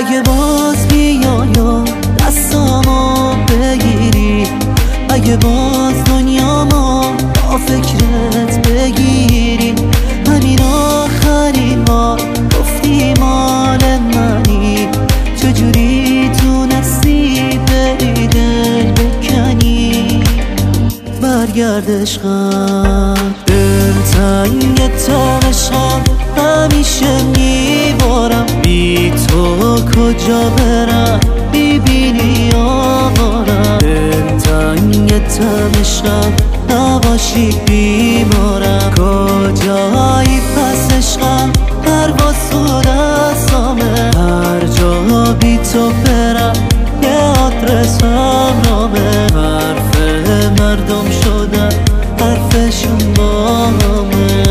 اگه باز بیای و دستامو بگیری، اگه باز دنیامو با فکرت بگیری، همین آخرین بار گفتی مال منی، چجوری تونستی بری دل بکنی؟ برگرد عشقم، دلتنگ تو عشقم، همیشه میبارم، بی تو کجا برم میبینی آوارم. دلتنگ تو عشقم، نباشی بیمارم، کجایی پس عشقم، پرواز تو دستامه، هر جا بی تو برم یه آدرس همرامه، حرف مردم شدن حرفشون با همه.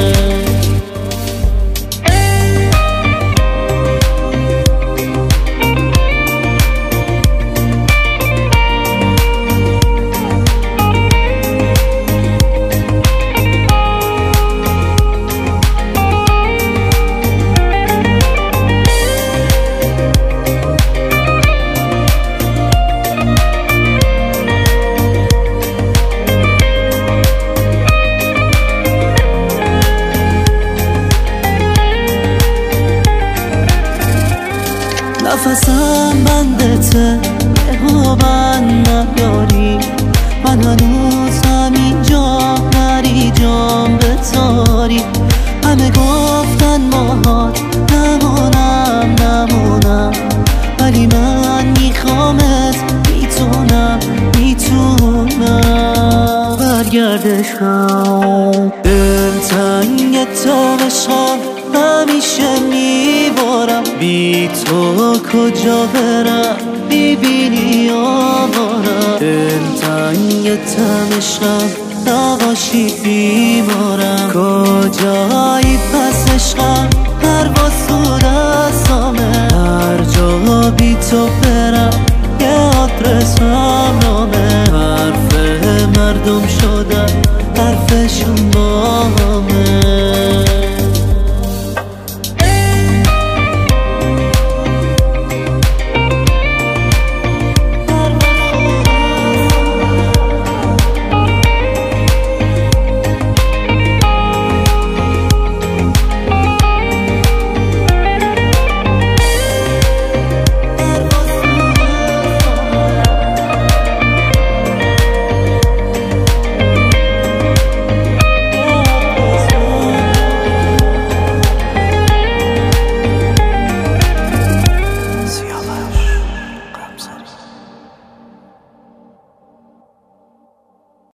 نفسم بندته یهو بند نیاری، من هنوز همینجا نری جام بتاری، همه گفتن ماهات نمونم، ولی من میخوامت، میتونم. برگرد عشقم، دلتنگ تو عشقم، همیشه میبارم، بی تو کجا برم میبینی آوارم. دلتنگ تو عشقم، نباشی بیمارم، کجایی پس عشقم، پرواز تو دستامه، هر جا بی تو برم یه آدرس همرامه، حرف مردم شدن